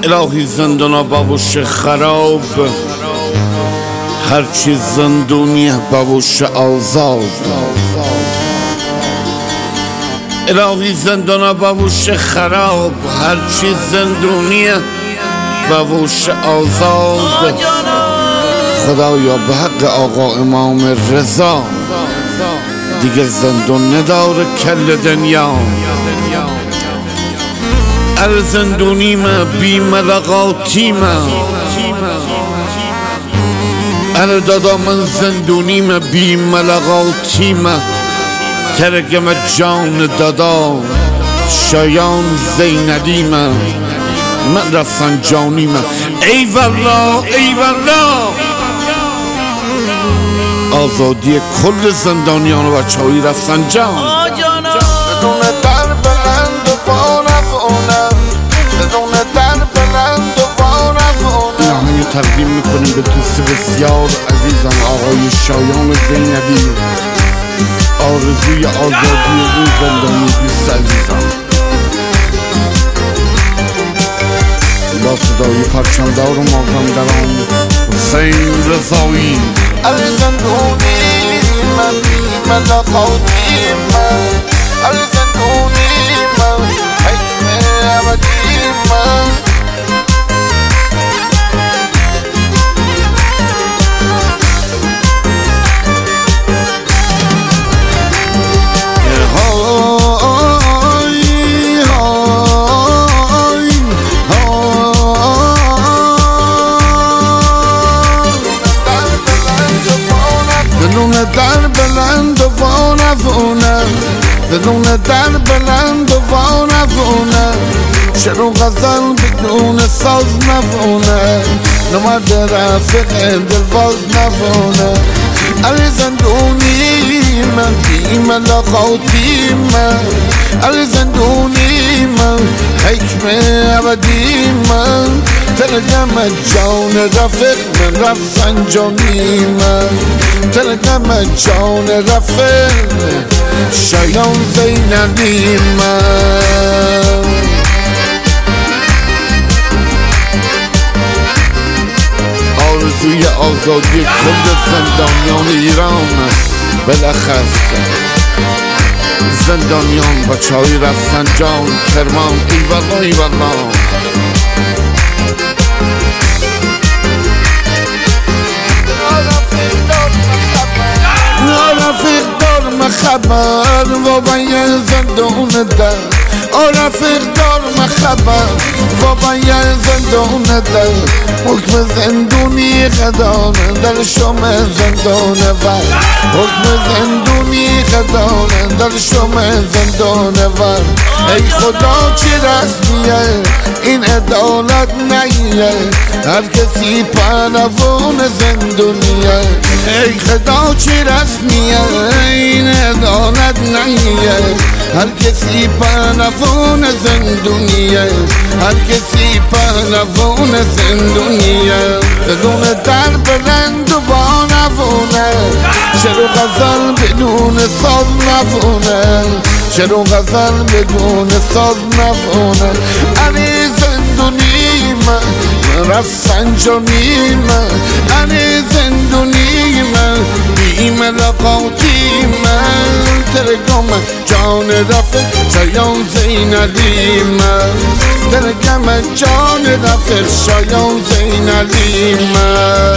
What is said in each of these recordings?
الهی زندانا بابوش خراب، هرچی زندونیه بابوش آزاد. الهی زندانا بابوش خراب، هرچی زندونیه بابوش آزاد. خدایا به حق آقا امام رضا دیگه زندون نداره کل دنیا. زندونیم بی ملقاتیم، دادا من زندونیم بی ملقاتیم. ترگم جان دادا شایان زینلیم، من رفسنجانیم. ای والله ای والله، آزادی کل زندانیان و بچه های رفسنجان. بدون در بلند و بانفونه، بدون در بلند و بانفونه. این آهنگ تقدیم میکنیم به دوست بسیار عزیزم آقای شایان زینلی، آرزوی آزادی این زندانی دوست عزیزم. با صدای پرچمدار و مازندران حسین رضایی. زندونی من بی ملقاتی من، زندونی من حکم ابدی من. در بلند و وانفونه، بدون در بلند و وانفونه. چرا غزل بدون ساز نفونه، نمرد رفق دلباز نفونه. زندونی من بی ملقاتی من، زندونی من حکم ابدی من. ترکم جان رفق من رفسنجانی من، ترکم جان رفق شایان زینلی من. آرزوی آزادی کل زندانیان ایران، بالاخص زندانیان بچه های رفسنجان کرمان. ای والله ای والله. رفیق دار مخبر و باید زندون در، رفیق دار مخبر و باید زندون در. حکم زندونی خدانه در شما زندان ور، حکم زندونی خدانه در شما زندان ور. ای خدا چه رسمیه این عدالت نیه، هر کسی پهلوان زندونیه. ای خدا چه رسمیه این عدالت نیه، هر کسی پهلوان زندونیه، هر کسی پهلوان زندونیه. بدون در بلند و بانفونه، چرا غزل بدون ساز نفونه، چرا غزل بدون ساز نفونه. زندونی من رفسنجانی من، زندونی من بی ملقاتی من. ترکم جان رفق شایان زینلی من، ترکم جان رفق شایان زینلی من.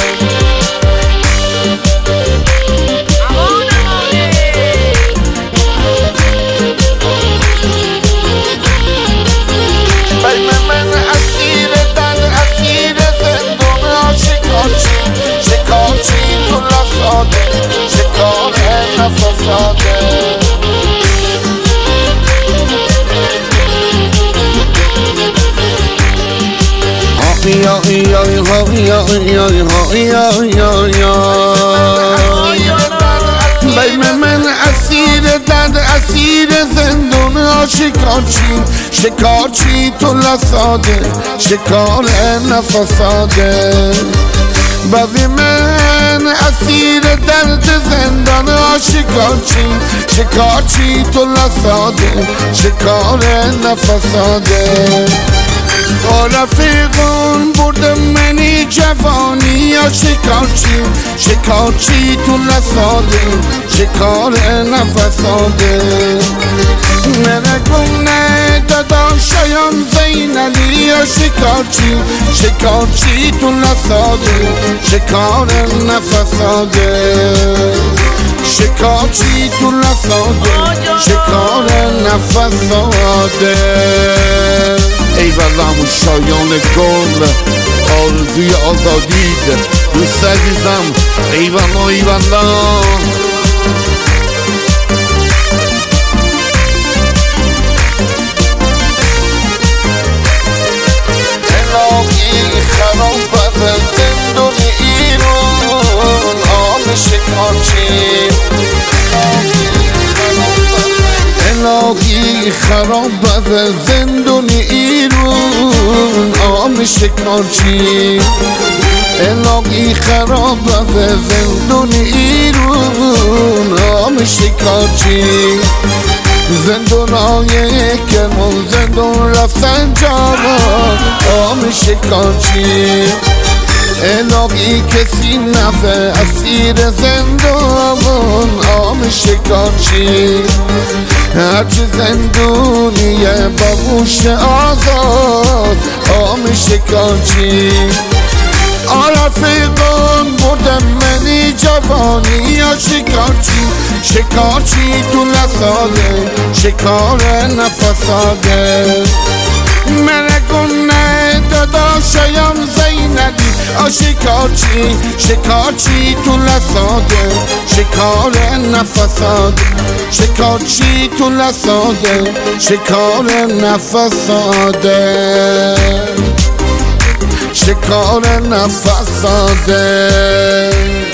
شکارچی تو لفظاده، شکار نفساده. بین من اسیر درد، اسیر زندون. شکارچی تو لفظاده، شکار نفساده. بعضی من اسیر درد زندان. شکارچی تو لساده، شکار نفساده. رفیقان برده منی جوانی یا شکارچی شکارچی تو لساده شکار نفساده نرگونه داداشایان زینلی یا شکارچی شکارچی تو لساده شکار نفساده شکارچی تو لساده شکار نفساده ای والله شایان گل آرزوی آزادید دوست عزیزم ای والله ای والله الهی خرابت زندون ایران آم شکارچی الهی خرابت زندون ایران آم شکارچی الهی خرابت زندون ایران آم شکارچی زندون های کرمان زندون رفتن جوان آم شکارچی الهی کسی نفه اسیر زندان آم شکارچی هرچی زندونیه باهوش آزاد آم شکارچی رفیقان بردم منی جوانی یا شکارچی شکارچی تو لساده شکار نفساده مرگونه داداشایم زینلی شکارچی شکارچی تو لساده شکار نفساده شکارچی تو لساده شکار نفساده شکار نفساده